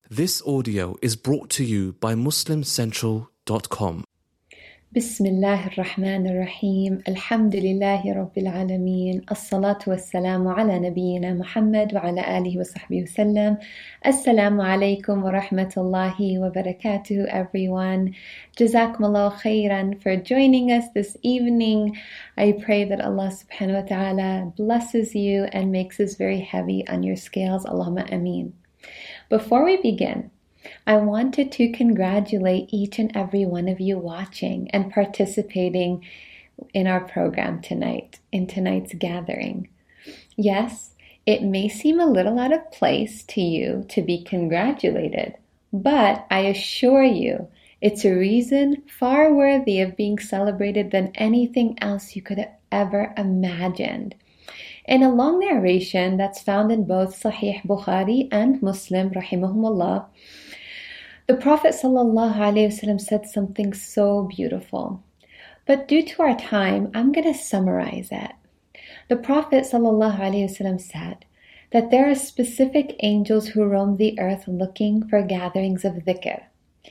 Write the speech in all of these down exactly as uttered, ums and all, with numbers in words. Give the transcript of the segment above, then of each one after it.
This audio is brought to you by Muslim Central dot com. بسم الله الرحمن الرحيم الحمد لله رب العالمين الصلاة والسلام على نبينا محمد وعلى آله وصحبه وسلم. Assalamu alaikum wa rahmatullahi wa barakatuh, everyone. Jazakumullah khairan for joining us this evening. I pray that Allah subhanahu wa ta'ala blesses you and makes this very heavy on your scales. Allahumma ameen. Before we begin, I wanted to congratulate each and every one of you watching and participating in our program tonight, in tonight's gathering. Yes, it may seem a little out of place to you to be congratulated, but I assure you, it's a reason far worthy of being celebrated than anything else you could have ever imagined. In a long narration that's found in both Sahih Bukhari and Muslim, rahimahumullah, the Prophet ﷺ said something so beautiful. But due to our time, I'm going to summarize it. The Prophet ﷺ said that there are specific angels who roam the earth looking for gatherings of dhikr.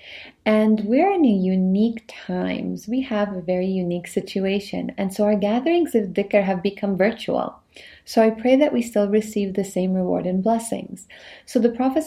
And we're in a unique times. We have a very unique situation. And so our gatherings of dhikr have become virtual. So I pray that we still receive the same reward and blessings. So the Prophet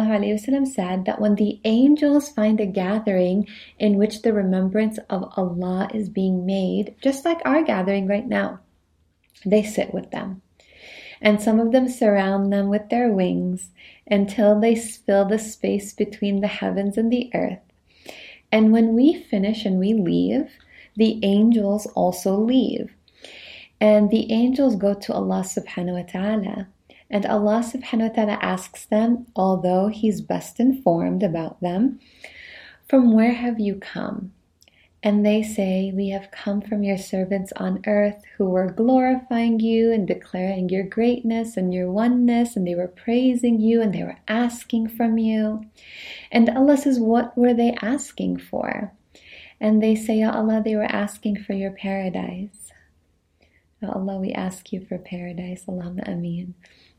ﷺ said that when the angels find a gathering in which the remembrance of Allah is being made, just like our gathering right now, they sit with them. And some of them surround them with their wings until they fill the space between the heavens and the earth. And when we finish and we leave, the angels also leave. And the angels go to Allah subhanahu wa ta'ala. And Allah subhanahu wa ta'ala asks them, although He's best informed about them, from where have you come? And they say, we have come from your servants on earth who were glorifying you and declaring your greatness and your oneness, and they were praising you and they were asking from you. And Allah says, what were they asking for? And they say, Ya Allah, they were asking for your paradise. Ya Allah, we ask you for paradise. Allahumma ameen.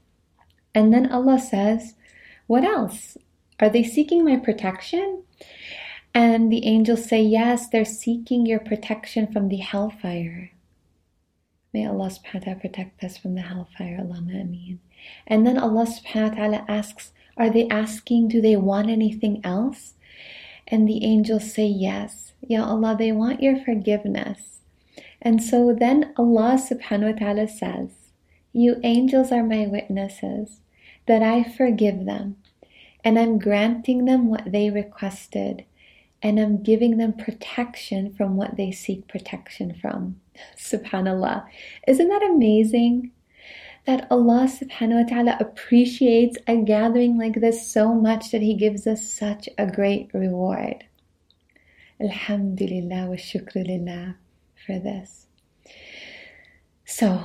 And then Allah says, what else? Are they seeking my protection? And the angels say, yes, they're seeking your protection from the hellfire. May Allah subhanahu wa ta'ala protect us from the hellfire. Allahumma ameen. And then Allah subhanahu wa ta'ala asks, are they asking, do they want anything else? And the angels say, yes. Ya Allah, they want your forgiveness. And so then Allah subhanahu wa ta'ala says, you angels are my witnesses that I forgive them. And I'm granting them what they requested. And I'm giving them protection from what they seek protection from. Subhanallah. Isn't that amazing? That Allah subhanahu wa ta'ala appreciates a gathering like this so much that He gives us such a great reward. Alhamdulillah wa shukru lillah for this. So,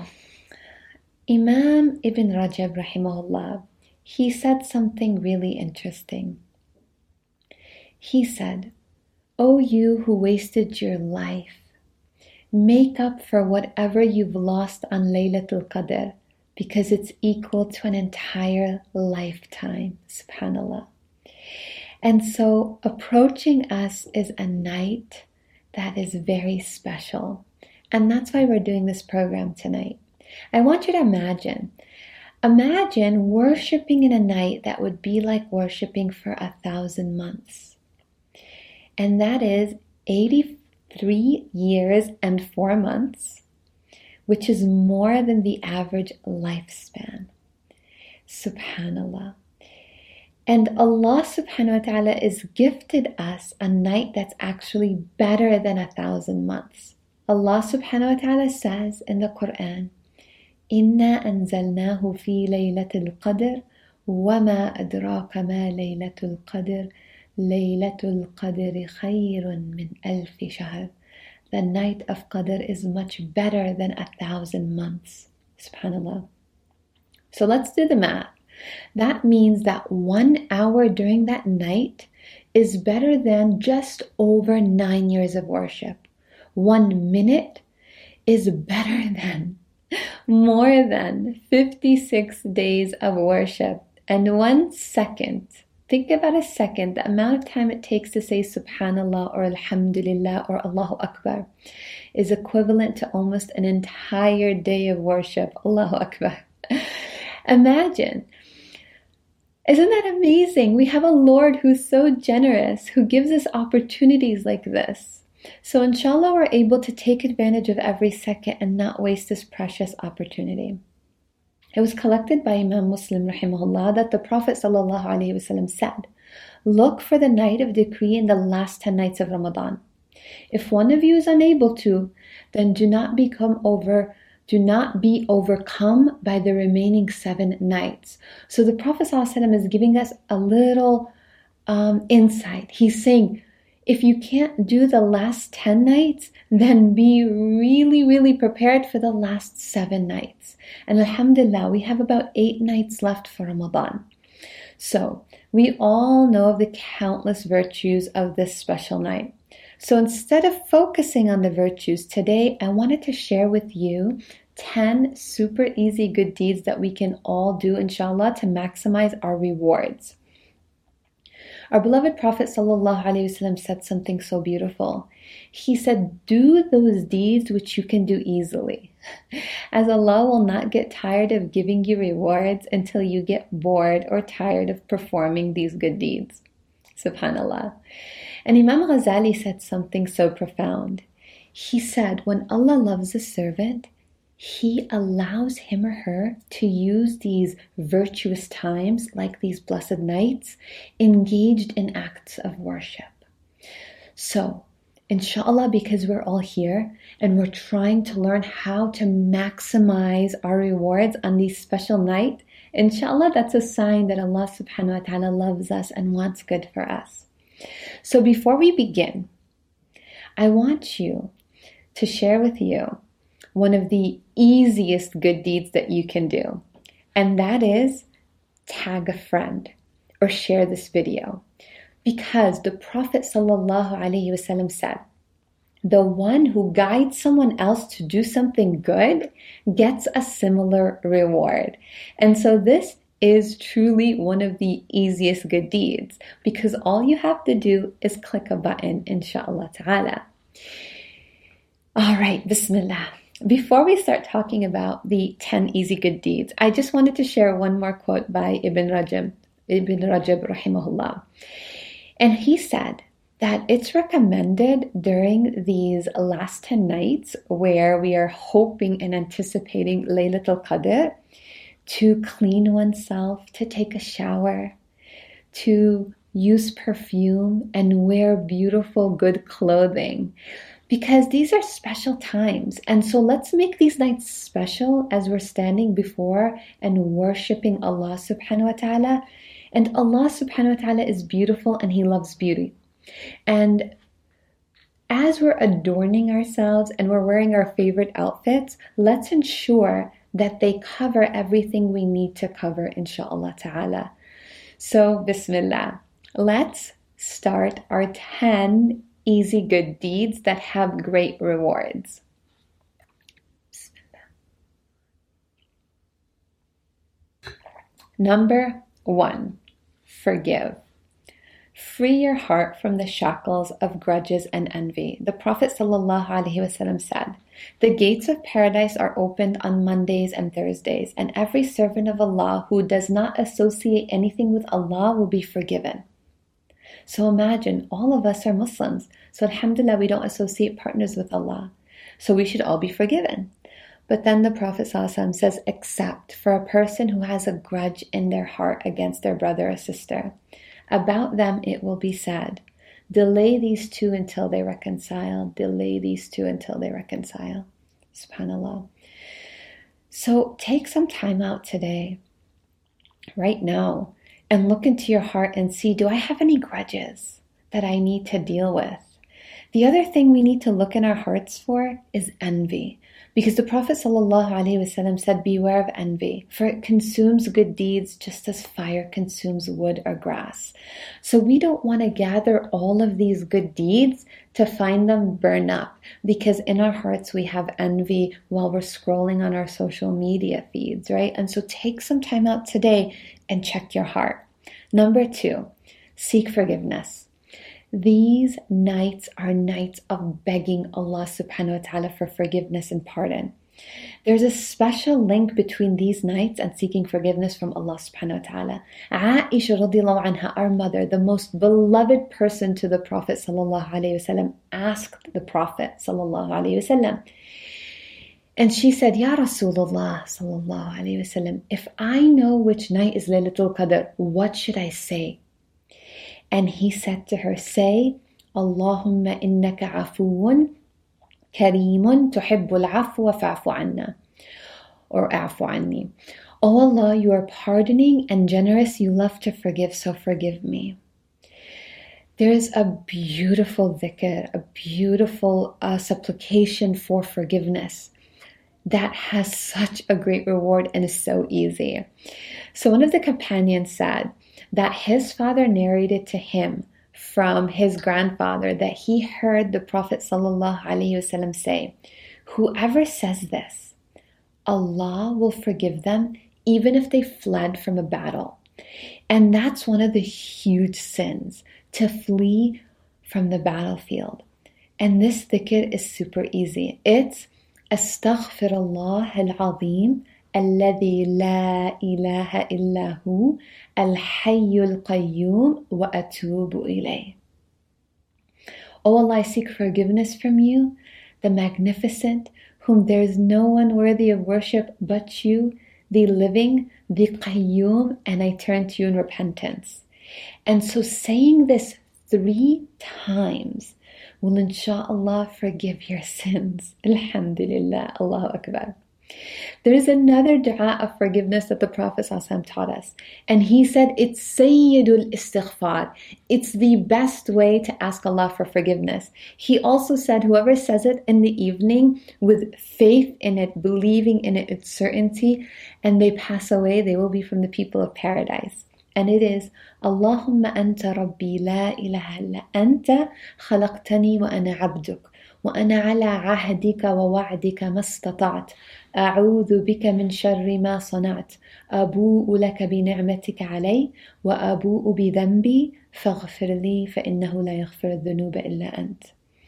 Imam Ibn Rajab rahimahullah, he said something really interesting. He said, O you who wasted your life, make up for whatever you've lost on Laylatul Qadr, because it's equal to an entire lifetime. Subhanallah. And so approaching us is a night that is very special. And that's why we're doing this program tonight. I want you to imagine, imagine worshiping in a night that would be like worshiping for a thousand months. And that is eighty-three years and four months, which is more than the average lifespan. Subhanallah. And Allah subhanahu wa ta'ala is gifted us a night that's actually better than a thousand months. Allah subhanahu wa ta'ala says in the Quran, إِنَّا أَنزَلْنَاهُ فِي لَيْلَةِ الْقَدْرِ وَمَا أَدْرَاكَ مَا لَيْلَةُ الْقَدْرِ لَيْلَةُ الْقَدْرِ خَيْرٌ مِّنْ أَلْفِ شَهْرٍ. The night of Qadr is much better than a thousand months. Subhanallah. So let's do the math. That means that one hour during that night is better than just over nine years of worship. One minute is better than more than fifty-six days of worship. And one second Think about a second, the amount of time it takes to say Subhanallah or Alhamdulillah or Allahu Akbar is equivalent to almost an entire day of worship. Allahu Akbar. Imagine. Isn't that amazing? We have a Lord who's so generous, who gives us opportunities like this. So inshallah, we're able to take advantage of every second and not waste this precious opportunity. It was collected by Imam Muslim rahimahullah that the Prophet sallallahu alaihi wasallam said, look for the night of decree in the last ten nights of Ramadan. If one of you is unable to, then do not become over Do not be overcome by the remaining seven nights. So the Prophet ﷺ is giving us a little um, insight. He's saying, if you can't do the last ten nights, then be really, really prepared for the last seven nights. And alhamdulillah, we have about eight nights left for Ramadan. So we all know of the countless virtues of this special night. So instead of focusing on the virtues today, I wanted to share with you ten super easy good deeds that we can all do, inshallah, to maximize our rewards. Our beloved Prophet sallallahu alaihi wasallam said something so beautiful. He said, do those deeds which you can do easily, as Allah will not get tired of giving you rewards until you get bored or tired of performing these good deeds. Subhanallah. And Imam Ghazali said something so profound. He said, when Allah loves a servant, He allows him or her to use these virtuous times, like these blessed nights, engaged in acts of worship. So, inshallah, because we're all here and we're trying to learn how to maximize our rewards on these special nights, inshallah, that's a sign that Allah subhanahu wa ta'ala loves us and wants good for us. So before we begin, I want you to share with you one of the easiest good deeds that you can do. And that is tag a friend or share this video. Because the Prophet sallallahu alaihi wasallam said, the one who guides someone else to do something good gets a similar reward. And so this is truly one of the easiest good deeds, because all you have to do is click a button, inshallah ta'ala. All right, bismillah. Before we start talking about the ten easy good deeds, I just wanted to share one more quote by Ibn Rajab, Ibn Rajab rahimahullah. And he said that it's recommended during these last ten nights where we are hoping and anticipating Laylatul Qadr to clean oneself, to take a shower, to use perfume and wear beautiful, good clothing. Because these are special times. And so let's make these nights special as we're standing before and worshiping Allah subhanahu wa ta'ala. And Allah subhanahu wa ta'ala is beautiful and He loves beauty. And as we're adorning ourselves and we're wearing our favorite outfits, let's ensure that they cover everything we need to cover, inshaAllah ta'ala. So, bismillah. Let's start our ten easy good deeds that have great rewards. Bismillah. Number one, forgive. Free your heart from the shackles of grudges and envy. The Prophet ﷺ said, the gates of paradise are opened on Mondays and Thursdays, and every servant of Allah who does not associate anything with Allah will be forgiven. So imagine, all of us are Muslims. So alhamdulillah, we don't associate partners with Allah. So we should all be forgiven. But then the Prophet ﷺ says, except for a person who has a grudge in their heart against their brother or sister. About them it will be said, delay these two until they reconcile. Delay these two until they reconcile. SubhanAllah. So take some time out today, right now, and look into your heart and see, do I have any grudges that I need to deal with? The other thing we need to look in our hearts for is envy. Because the Prophet ﷺ said, beware of envy, for it consumes good deeds just as fire consumes wood or grass. So we don't want to gather all of these good deeds to find them burn up, because in our hearts we have envy while we're scrolling on our social media feeds, right? And so take some time out today and check your heart. Number two, seek forgiveness. These nights are nights of begging Allah subhanahu wa ta'ala for forgiveness and pardon. There's a special link between these nights and seeking forgiveness from Allah subhanahu wa ta'ala. Aisha radiallahu anha, our mother, the most beloved person to the Prophet sallallahu alayhi wasallam, asked the Prophet sallallahu alayhi wasallam, and she said, Ya Rasulullah sallallahu alayhi wasallam, if I know which night is Laylatul Qadr, what should I say? And he said to her, say, Allahumma innaka afuun Kareemun tuhibbul afwa fa'fu anna, or afu anni. Oh Allah, you are pardoning and generous, you love to forgive, so forgive me. There is a beautiful dhikr, a beautiful uh, supplication for forgiveness that has such a great reward and is so easy. So one of the companions said that his father narrated to him from his grandfather that he heard the Prophet sallallahu alaihi wasallam say, whoever says this, Allah will forgive them even if they fled from a battle. And that's one of the huge sins, to flee from the battlefield. And this dhikr is super easy. It's Astaghfirullah al-Azim الذي لا إله إلا هو الحي القيوم وأتوب إليه. O Allah, I seek forgiveness from you, the Magnificent, whom there is no one worthy of worship but you, the living, the Qayyum, and I turn to you in repentance. And so saying this three times will inshaAllah forgive your sins. Alhamdulillah, Allahu Akbar. There is another dua of forgiveness that the Prophet ﷺ taught us. And he said, it's Sayyidul Istighfar. It's the best way to ask Allah for forgiveness. He also said, whoever says it in the evening with faith in it, believing in it, its certainty, and they pass away, they will be from the people of paradise. And it is, Allahumma anta rabbi la ilaha illa anta khalaqtani wa ana abduk. وأنا على عهدك ووعدك ما استطعت أعوذ بك من شر ما صنعت أبوء لك بنعمتك علي وأبوء بذنبي فاغفر لي فإنه لا يغفر الذنوب إلا أنت.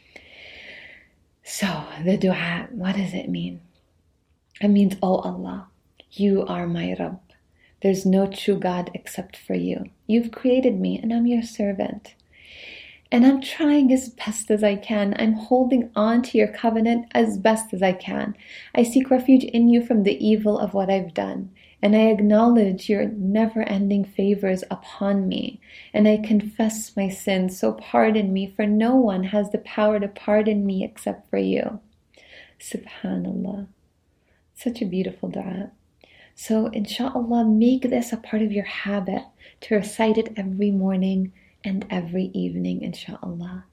So the dua, what does it mean? It means, oh Allah, you are my Rabb. There's no true God except for you. You've created me and I'm your servant. And I'm trying as best as I can. I'm holding on to your covenant as best as I can. I seek refuge in you from the evil of what I've done. And I acknowledge your never-ending favors upon me. And I confess my sins, so pardon me, for no one has the power to pardon me except for you. Subhanallah. Such a beautiful dua. So inshaAllah, make this a part of your habit to recite it every morning and every evening, inshaAllah.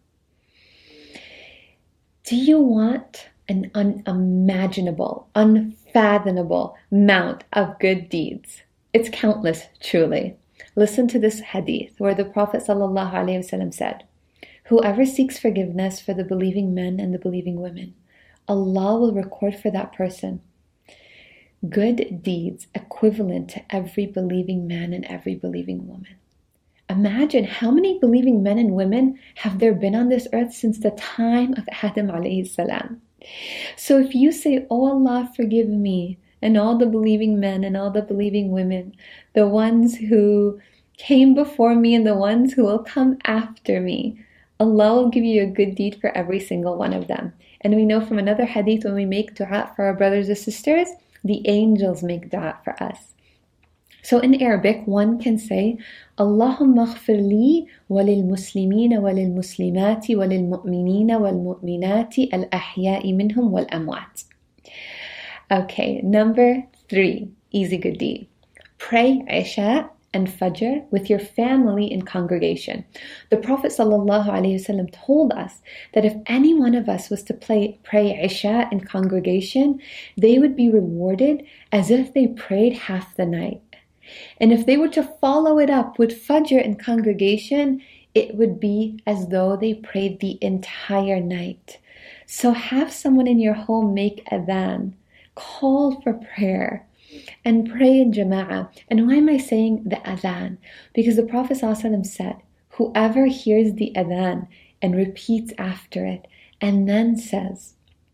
Do you want an unimaginable, unfathomable amount of good deeds? It's countless, truly. Listen to this hadith where the Prophet ﷺ said, whoever seeks forgiveness for the believing men and the believing women, Allah will record for that person good deeds equivalent to every believing man and every believing woman. Imagine how many believing men and women have there been on this earth since the time of Adam alayhi salam. So if you say, oh Allah, forgive me, and all the believing men and all the believing women, the ones who came before me and the ones who will come after me, Allah will give you a good deed for every single one of them. And we know from another hadith, when we make dua for our brothers and sisters, the angels make dua for us. So in Arabic, one can say, Allahumma ghfir li walil muslimina walil muslimati walil mu'minina wal mu'minati al ahya'i minhum wal amwat. Okay, number three, easy good deed. Pray Isha and Fajr with your family in congregation. The Prophet ﷺ told us that if any one of us was to play, pray Isha in congregation, they would be rewarded as if they prayed half the night. And if they were to follow it up with Fajr in congregation, it would be as though they prayed the entire night. So have someone in your home make adhan, call for prayer, and pray in jama'ah. And why am I saying the adhan? Because the Prophet ﷺ said, whoever hears the adhan and repeats after it and then says,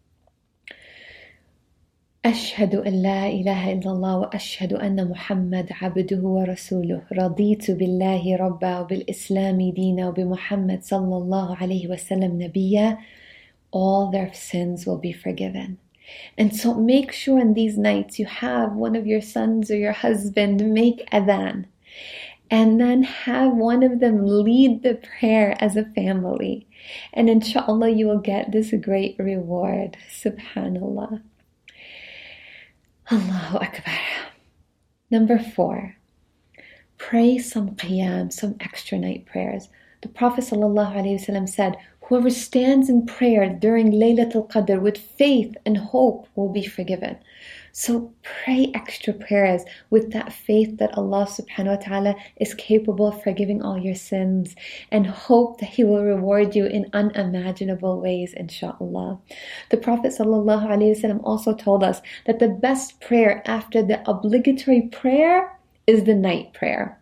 أشهد أن لا إله إلا الله وأشهد أن محمد عبده ورسوله رضيت بالله ربا وبالإسلام دينا وبمحمد صلى الله عليه وسلم نبيا, all their sins will be forgiven. And so make sure in these nights you have one of your sons or your husband make adhan, and then have one of them lead the prayer as a family. And inshallah you will get this great reward. Subhanallah. Allahu Akbar. Number four, pray some qiyam, some extra night prayers. The Prophet ﷺ said, whoever stands in prayer during Laylatul Qadr with faith and hope will be forgiven. So pray extra prayers with that faith that Allah subhanahu wa ta'ala is capable of forgiving all your sins, and hope that He will reward you in unimaginable ways, inshaAllah. The Prophet ﷺ also told us that the best prayer after the obligatory prayer is the night prayer.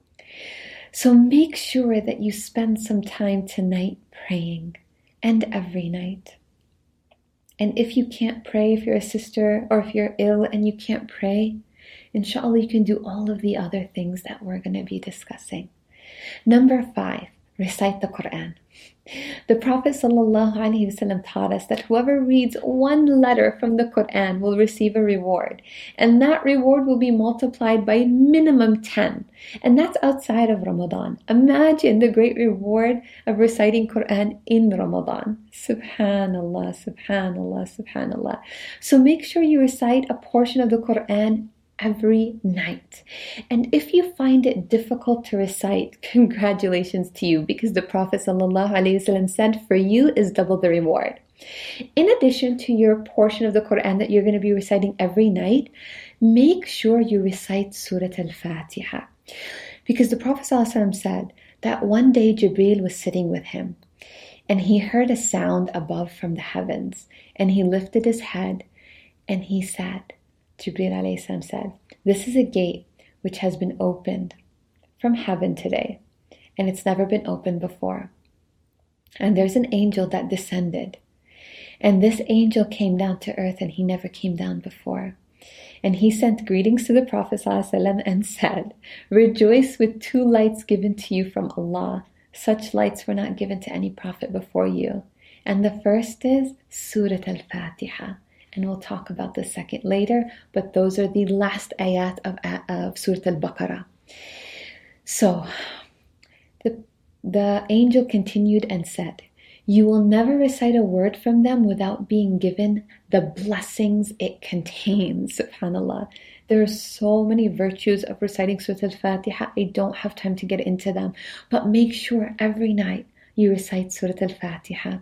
So make sure that you spend some time tonight praying, and every night. And if you can't pray, if you're a sister or if you're ill and you can't pray, inshallah you can do all of the other things that we're going to be discussing. Number five, recite the Quran. The Prophet ﷺ taught us that whoever reads one letter from the Quran will receive a reward, and that reward will be multiplied by minimum ten, and that's outside of Ramadan. Imagine the great reward of reciting Quran in Ramadan. Subhanallah, subhanallah, subhanallah. So make sure you recite a portion of the Quran every night. And if you find it difficult to recite, congratulations to you, because the Prophet ﷺ said, for you is double the reward. In addition to your portion of the Quran that you're going to be reciting every night, make sure you recite Surah Al-Fatiha. Because the Prophet ﷺ said that one day Jibreel was sitting with him, and he heard a sound above from the heavens, and he lifted his head, and he said, Jibreel alayhi salam said, this is a gate which has been opened from heaven today, and it's never been opened before. And there's an angel that descended, and this angel came down to earth, and he never came down before. And he sent greetings to the Prophet ﷺ and said, rejoice with two lights given to you from Allah. Such lights were not given to any prophet before you. And the first is Surah Al-Fatiha. And we'll talk about the second later, but those are the last ayat of, of Surah Al-Baqarah. So, the, the angel continued and said, you will never recite a word from them without being given the blessings it contains. SubhanAllah. There are so many virtues of reciting Surah Al-Fatiha. I don't have time to get into them, but make sure every night you recite Surah Al-Fatiha.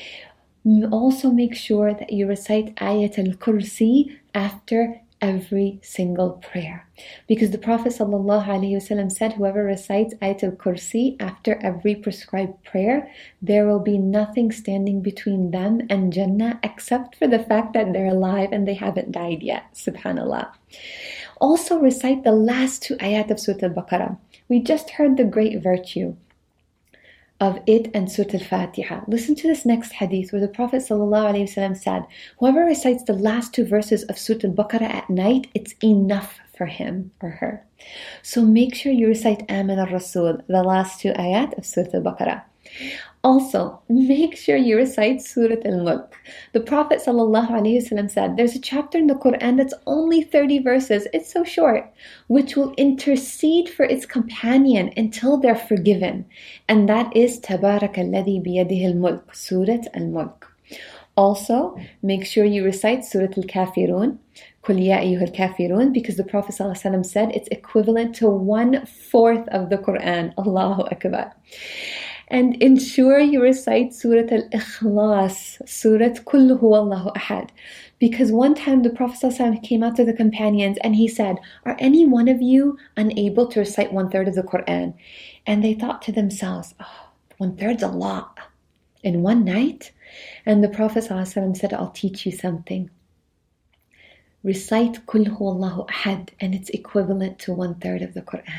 Also make sure that you recite Ayat al-Kursi after every single prayer. Because the Prophet ﷺ said, whoever recites Ayat al-Kursi after every prescribed prayer, there will be nothing standing between them and Jannah except for the fact that they're alive and they haven't died yet. Subhanallah. Also recite the last two ayat of Surah Al-Baqarah. We just heard the great virtue of it and Surah Al-Fatiha. Listen to this next hadith where the Prophet ﷺ said, whoever recites the last two verses of Surah Al-Baqarah at night, it's enough for him or her. So make sure you recite Amin al-Rasul, the last two ayat of Surah Al-Baqarah. Also, make sure you recite Surah Al-Mulk. The Prophet ﷺ said, there's a chapter in the Quran that's only thirty verses, it's so short, which will intercede for its companion until they're forgiven. And that is Tabarak alladhi biyadihi al-mulk, Surah Al-Mulk. Also, make sure you recite Surah Al-Kafirun, Qul ya ayyuhal kafirun, because the Prophet ﷺ said it's equivalent to one-fourth of the Quran. Allahu Akbar. And ensure you recite Surah Al-Ikhlas, Surah Qul Huwallahu Ahad. Because one time the Prophet ﷺ came out to the companions and he said, are any one of you unable to recite one-third of the Quran? And they thought to themselves, oh, one-third's a lot. In one night? And the Prophet ﷺ said, I'll teach you something. Recite Qul Huwallahu Ahad, and it's equivalent to one-third of the Quran.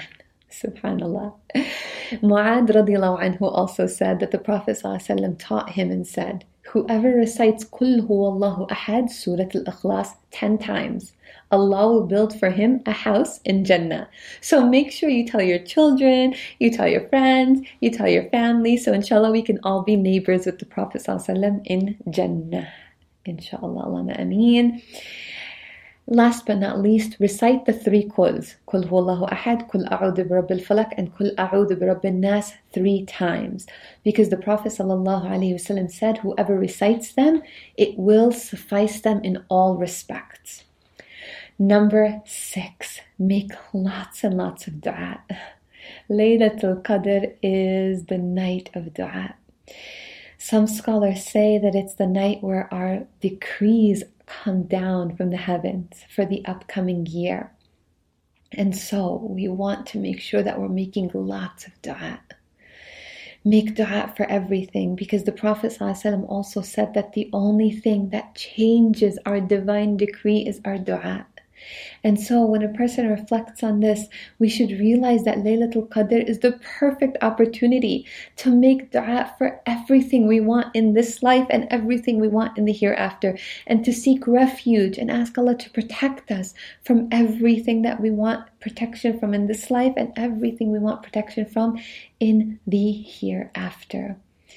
Subhanallah. Mu'ad radiallahu anhu also said that the Prophet ﷺ taught him and said, whoever recites Qul huwallahu ahad, Surah Al-Ikhlas, ten times, Allah will build for him a house in Jannah. So make sure you tell your children, you tell your friends, you tell your family, so inshallah we can all be neighbors with the Prophet ﷺ in Jannah. Inshallah, Allahumma ameen. Last but not least, recite the three quls. Qul huwallahu ahad, Qul a'udhu bi rabbil falaq, and Qul a'udhu bi rabbin nas three times. Because the Prophet ﷺ said, whoever recites them, it will suffice them in all respects. Number six, make lots and lots of dua. Laylatul Qadr is the night of dua. Some scholars say that it's the night where our decrees come down from the heavens for the upcoming year. And so we want to make sure that we're making lots of dua. Make dua for everything, because the Prophet ﷺ also said that the only thing that changes our divine decree is our dua. And so when a person reflects on this, we should realize that Laylatul Qadr is the perfect opportunity to make dua for everything we want in this life and everything we want in the hereafter, and to seek refuge and ask Allah to protect us from everything that we want protection from in this life and everything we want protection from in the hereafter.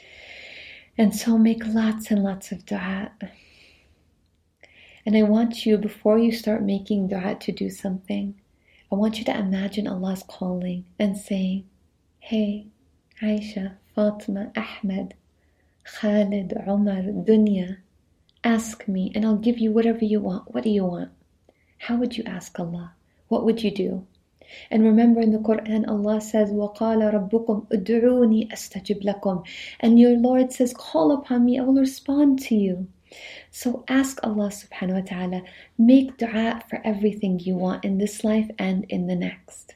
And so make lots and lots of dua. And I want you, before you start making dua to do something, I want you to imagine Allah's calling and saying, hey, Aisha, Fatima, Ahmed, Khalid, Umar, Dunya, ask me and I'll give you whatever you want. What do you want? How would you ask Allah? What would you do? And remember, in the Quran, Allah says, وَقَالَ رَبُّكُمْ أُدْعُونِي أَسْتَجِبْ لَكُمْ. And your Lord says, call upon me, I will respond to you. So ask Allah subhanahu wa ta'ala, make dua for everything you want in this life and in the next.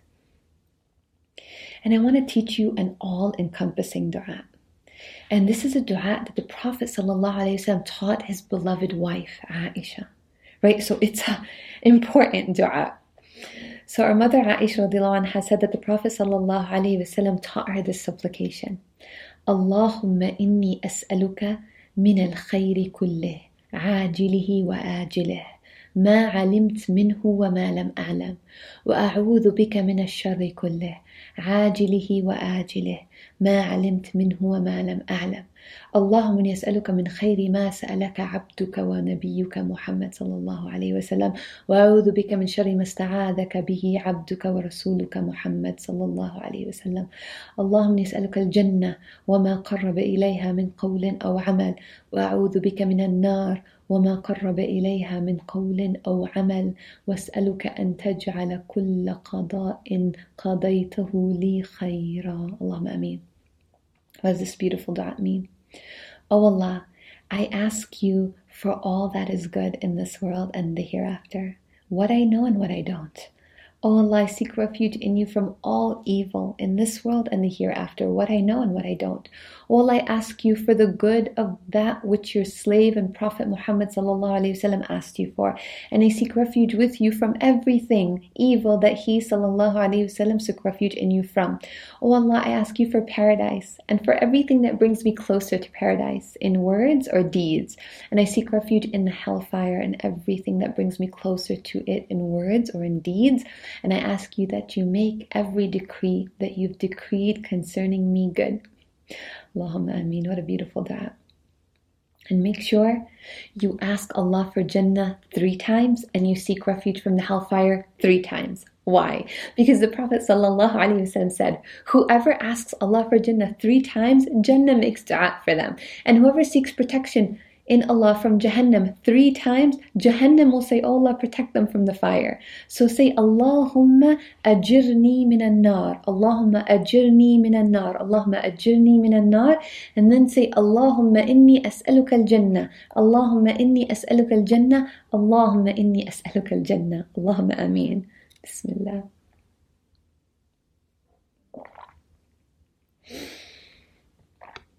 And I want to teach you an all-encompassing dua. And this is a dua that the Prophet sallallahu alaihi wasallam taught his beloved wife, Aisha. Right? So it's an important dua. So our mother Aisha radiallahu anha said that the Prophet sallallahu alaihi wasallam taught her this supplication. Allahumma inni as'aluka min al-khayri kullih, عاجله وآجله, ما علمت منه وما لم أعلم, وأعوذ بك من الشر كله, عاجله وآجله, ما علمت منه وما لم أعلم. اللهم إني أسألك من خير ما سألك عبدك ونبيك محمد صلى الله عليه وسلم, وأعوذ بك من شر ما استعاذك به عبدك ورسولك محمد صلى الله عليه وسلم. اللهم إني أسألك الجنة وما قرب إليها من قول أو عمل, وأعوذ بك من النار وما قرب إليها من قول أو عمل, وأسألك أن تجعل كل قضاء قضيته لي خيرا. اللهم آمين. What does this beautiful dua mean? Oh Allah, I ask you for all that is good in this world and the hereafter, what I know and what I don't. Oh Allah, I seek refuge in you from all evil in this world and the hereafter, what I know and what I don't. Oh Allah, I ask you for the good of that which your slave and Prophet Muhammad sallallahu alaihi wasallam asked you for, and I seek refuge with you from everything evil that he sallallahu alaihi wasallam took refuge in you from. Oh Allah, I ask you for paradise and for everything that brings me closer to paradise in words or deeds, and I seek refuge in the hellfire and everything that brings me closer to it in words or in deeds. And I ask you that you make every decree that you've decreed concerning me good. Allahumma ameen. What a beautiful dua. And make sure you ask Allah for Jannah three times and you seek refuge from the hellfire three times. Why? Because the Prophet sallallahu alaihi wasallam said, whoever asks Allah for Jannah three times, Jannah makes dua for them. And whoever seeks protection in Allah from Jahannam three times, Jahannam will say, oh Allah, protect them from the fire. So say, Allahumma ajirni minan nar, Allahumma ajirni minan nar, Allahumma ajirni minan nar, and then say, Allahumma inni as'aluka al-jannah, Allahumma inni as'aluka al-jannah, Allahumma inni as'aluka al-jannah. Allahumma ameen. Bismillah.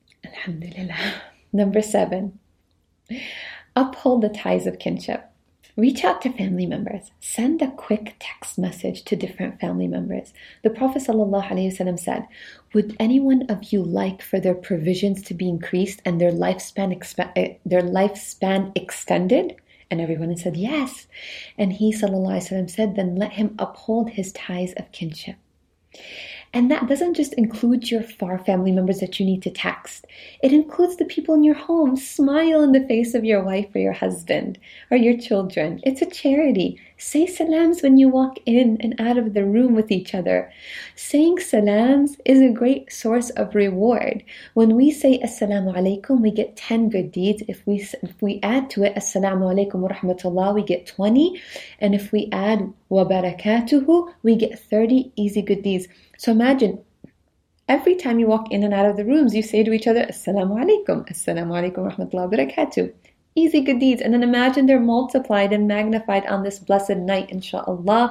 Alhamdulillah. Number seven. Uphold the ties of kinship. Reach out to family members. Send a quick text message to different family members. The Prophet ﷺ said, would any one of you like for their provisions to be increased and their lifespan, exp- their lifespan extended? And everyone said, yes. And he ﷺ said, then let him uphold his ties of kinship. And that doesn't just include your far family members that you need to text. It includes the people in your home. Smile in the face of your wife or your husband or your children. It's a charity. Say salams when you walk in and out of the room with each other. Saying salams is a great source of reward. When we say assalamu alaikum, we get ten good deeds. If we if we add to it assalamu alaikum wa rahmatullah, we get twenty. And if we add wa barakatuhu, we get thirty easy good deeds. So imagine, every time you walk in and out of the rooms, you say to each other, Assalamu alaikum, Assalamu alaikum wa rahmatullahi wa barakatuh. Easy good deeds. And then imagine they're multiplied and magnified on this blessed night, inshaAllah.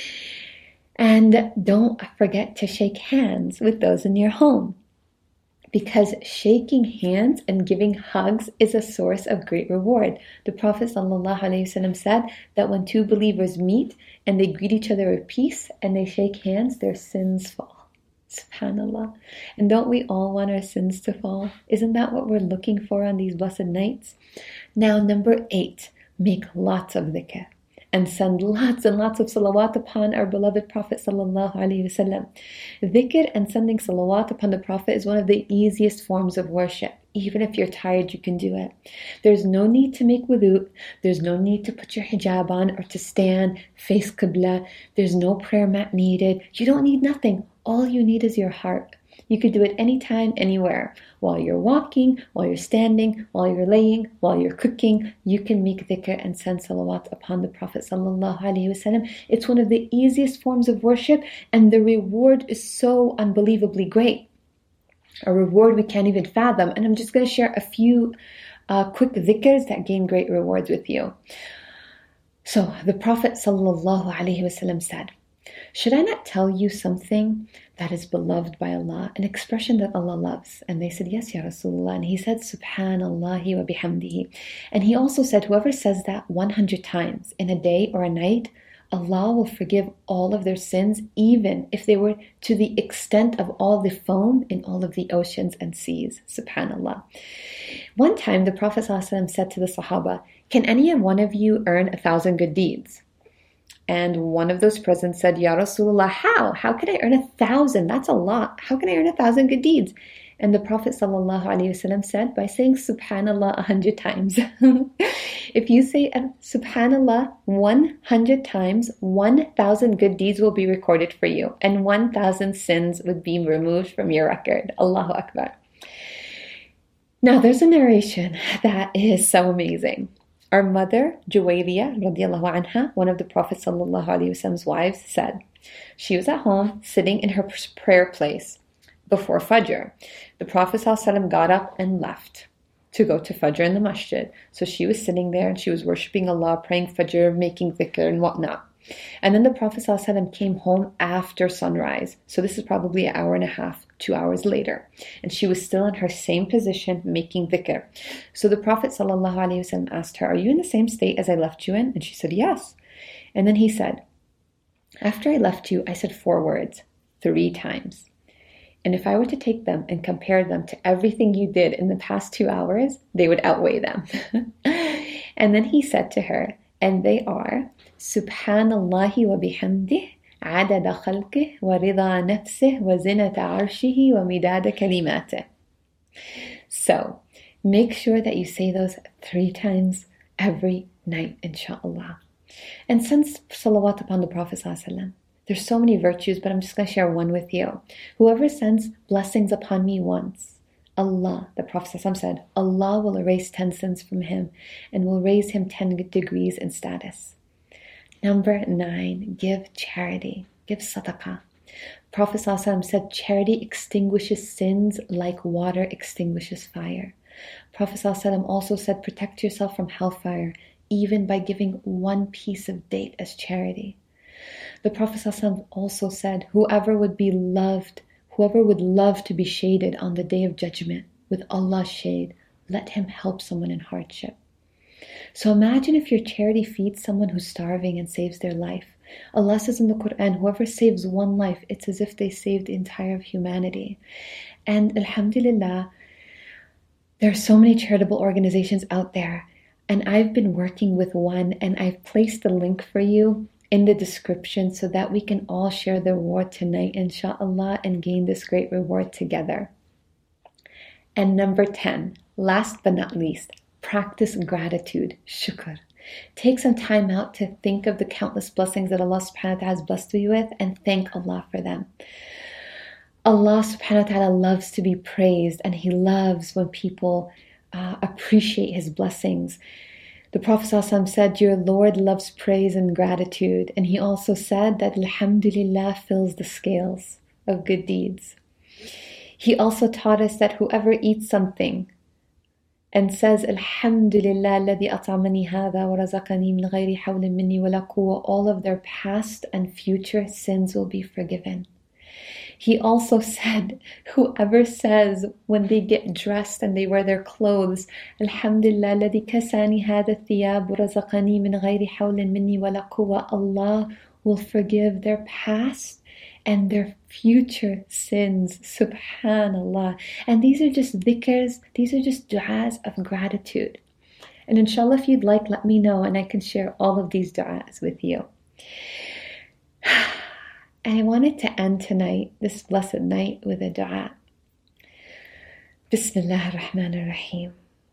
And don't forget to shake hands with those in your home. Because shaking hands and giving hugs is a source of great reward. The Prophet ﷺ said that when two believers meet and they greet each other with peace and they shake hands, their sins fall. SubhanAllah. And don't we all want our sins to fall? Isn't that what we're looking for on these blessed nights? Now, number eight, make lots of dhikr. And send lots and lots of salawat upon our beloved Prophet sallallahu alaihi wasallam. Dhikr and sending salawat upon the Prophet is one of the easiest forms of worship. Even if you're tired, you can do it. There's no need to make wudu. There's no need to put your hijab on or to stand, face qibla. There's no prayer mat needed. You don't need nothing. All you need is your heart. You could do it anytime, anywhere. While you're walking, while you're standing, while you're laying, while you're cooking, you can make dhikr and send salawat upon the Prophet sallallahu alaihi wasallam. It's one of the easiest forms of worship, and the reward is so unbelievably great. A reward we can't even fathom. And I'm just going to share a few uh, quick dhikrs that gain great rewards with you. So the Prophet sallallahu alaihi wasallam said, should I not tell you something that is beloved by Allah, an expression that Allah loves? And they said, yes, Ya Rasulullah. And he said, Subhanallahi wa bihamdihi. And he also said, whoever says that one hundred times in a day or a night, Allah will forgive all of their sins, even if they were to the extent of all the foam in all of the oceans and seas. Subhanallah. One time, the Prophet ﷺ said to the Sahaba, can any one of you earn a thousand good deeds? And one of those present said, Ya Rasulullah, how? How can I earn a thousand? That's a lot. How can I earn a thousand good deeds? And the Prophet ﷺ said, by saying Subhanallah a hundred times. If you say Subhanallah one hundred times, one thousand good deeds will be recorded for you, and one thousand sins would be removed from your record. Allahu Akbar. Now there's a narration that is so amazing. Our mother, Juwayriya, radiallahu anha, one of the Prophet sallallahu alaihi wasallam's wives, said, she was at home sitting in her prayer place before Fajr. The Prophet sallallahu alaihi wasallam got up and left to go to Fajr in the masjid. So she was sitting there and she was worshipping Allah, praying Fajr, making dhikr and whatnot. And then the Prophet ﷺ came home after sunrise. So this is probably an hour and a half, two hours later. And she was still in her same position, making dhikr. So the Prophet ﷺ asked her, are you in the same state as I left you in? And she said, yes. And then he said, after I left you, I said four words, three times. And if I were to take them and compare them to everything you did in the past two hours, they would outweigh them. And then he said to her, and they are, Subhanallahi wa bihamdih, adada khalqih, wa rida nafsih, wa zinata arshihi, wa midada kalimatih. So, make sure that you say those three times every night, inshaAllah. And send salawat upon the Prophet ﷺ. There's so many virtues, but I'm just going to share one with you. Whoever sends blessings upon me once, Allah, the Prophet ﷺ said, Allah will erase ten sins from him and will raise him ten degrees in status. Number nine, give charity, give sadaqah. Prophet ﷺ said, charity extinguishes sins like water extinguishes fire. Prophet ﷺ also said, protect yourself from hellfire, even by giving one piece of date as charity. The Prophet ﷺ also said, whoever would be loved, whoever would love to be shaded on the day of judgment with Allah's shade, let him help someone in hardship. So imagine if your charity feeds someone who's starving and saves their life. Allah says in the Quran, whoever saves one life, it's as if they saved the entire of humanity. And alhamdulillah, there are so many charitable organizations out there. And I've been working with one, and I've placed the link for you in the description so that we can all share the reward tonight, inshallah, and gain this great reward together. And number ten, last but not least, practice gratitude, shukr. Take some time out to think of the countless blessings that Allah subhanahu wa ta'ala has blessed you with and thank Allah for them. Allah subhanahu wa ta'ala loves to be praised, and He loves when people uh, appreciate His blessings. The Prophet ﷺ said, your Lord loves praise and gratitude. And he also said that alhamdulillah fills the scales of good deeds. He also taught us that whoever eats something and says, alhamdulillah alladhi at'amani hadha wa razaqani min ghayri hawlin minni wa la quwwa, all of their past and future sins will be forgiven. He also said, whoever says when they get dressed and they wear their clothes, alhamdulillah alladhi kasani hadha thiyab wa razaqani min ghayri hawlin minni wa la quwwa, Allah will forgive their past and their future sins. Subhanallah. And these are just dhikrs, these are just du'as of gratitude. And inshallah, if you'd like, let me know and I can share all of these du'as with you. And I wanted to end tonight, this blessed night, with a du'a. Bismillah ar-Rahman ar-Rahim.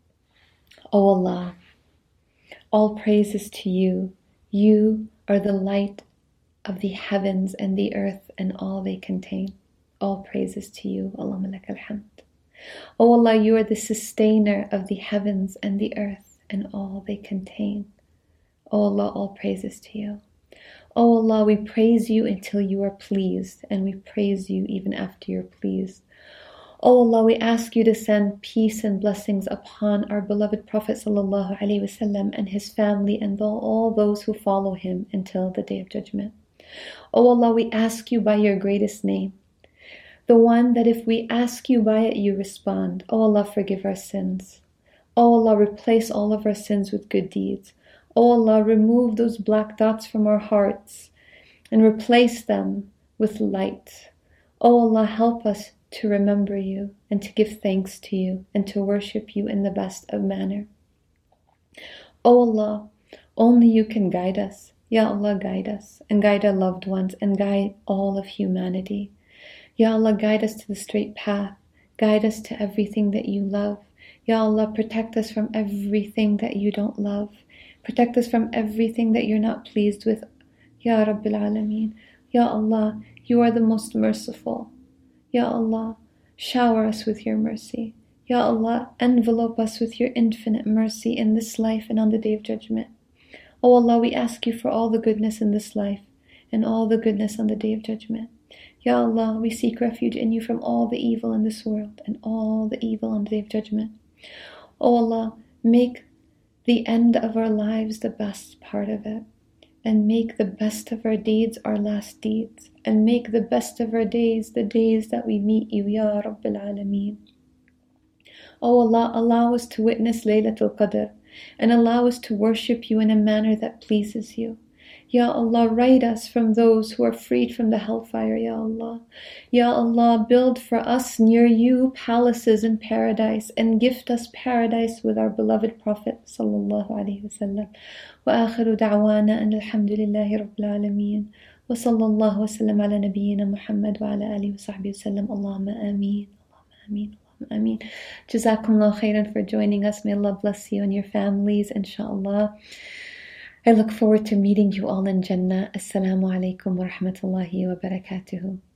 O Allah, all praises to you. You are the light of the heavens and the earth and all they contain. All praises to you. Allahumma lak al-hamd. O Allah, you are the sustainer of the heavens and the earth and all they contain. O Allah, all praises to you. O Allah, we praise you until you are pleased, and we praise you even after you're pleased. O Allah, we ask you to send peace and blessings upon our beloved Prophet sallallahu alaihi wasallam and his family and all those who follow him until the Day of Judgment. O Allah, we ask you by your greatest name, the one that if we ask you by it, you respond. O Allah, forgive our sins. O Allah, replace all of our sins with good deeds. O Allah, remove those black dots from our hearts and replace them with light. O Allah, help us to remember you and to give thanks to you and to worship you in the best of manner. O Allah, only you can guide us. Ya Allah, guide us and guide our loved ones and guide all of humanity. Ya Allah, guide us to the straight path. Guide us to everything that you love. Ya Allah, protect us from everything that you don't love. Protect us from everything that you're not pleased with. Ya Rabbil Alameen. Ya Allah, you are the most merciful. Ya Allah, shower us with your mercy. Ya Allah, envelope us with your infinite mercy in this life and on the Day of Judgment. O Allah, we ask you for all the goodness in this life and all the goodness on the Day of Judgment. Ya Allah, we seek refuge in you from all the evil in this world and all the evil on the Day of Judgment. O Allah, make the end of our lives the best part of it, and make the best of our deeds our last deeds, and make the best of our days the days that we meet you, Ya Rabbil Alameen. O Allah, allow us to witness Laylatul Qadr, and allow us to worship you in a manner that pleases you. Ya Allah, write us from those who are freed from the hellfire, Ya Allah. Ya Allah, build for us near you palaces in paradise and gift us paradise with our beloved Prophet sallallahu alaihi wasallam. Wa akhiru da'wana and alhamdulillahi rabbil alameen. Wa sallallahu wa sallam ala nabiyyina Muhammad wa ala alihi wa sahbihi wa sallam. Allahumma ameen. Allahumma ameen. Allahumma ameen. Jazakumullah khairan for joining us. May Allah bless you and your families, inshallah. I look forward to meeting you all in Jannah. Assalamu alaikum wa rahmatullahi wa barakatuhu.